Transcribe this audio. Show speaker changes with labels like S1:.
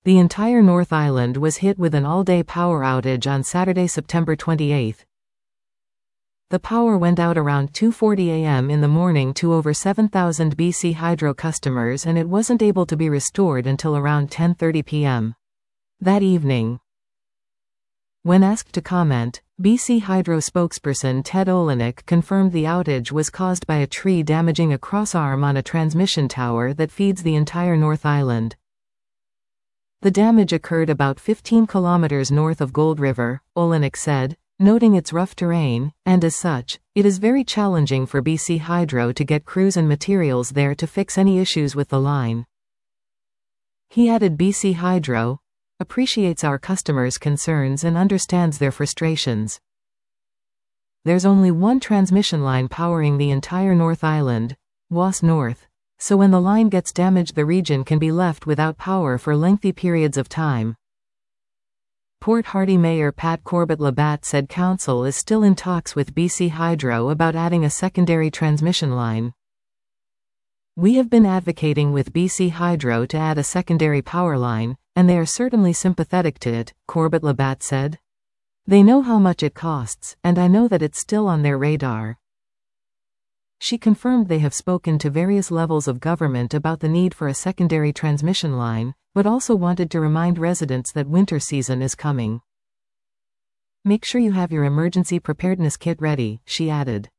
S1: The entire North Island was hit with an all-day power outage on Saturday, September 28. The power went out around 2:40 a.m. in the morning to over 7,000 BC Hydro customers, and it wasn't able to be restored until around 10:30 p.m. that evening. When asked to comment, BC Hydro spokesperson Ted Olenek confirmed the outage was caused by a tree damaging a crossarm on a transmission tower that feeds the entire North Island. The damage occurred about 15 kilometers north of Gold River, Olenek said, noting its rough terrain, and as such, it is very challenging for BC Hydro to get crews and materials there to fix any issues with the line. He added BC Hydro appreciates our customers' concerns and understands their frustrations. There's only one transmission line powering the entire North Island, WAS North. So when the line gets damaged, the region can be left without power for lengthy periods of time. Port Hardy Mayor Pat Corbett-Labatt said council is still in talks with BC Hydro about adding a secondary transmission line. We have been advocating with BC Hydro to add a secondary power line, and they are certainly sympathetic to it, Corbett-Labatt said. They know how much it costs, and I know that it's still on their radar. She confirmed they have spoken to various levels of government about the need for a secondary transmission line, but also wanted to remind residents that winter season is coming. Make sure you have your emergency preparedness kit ready, she added.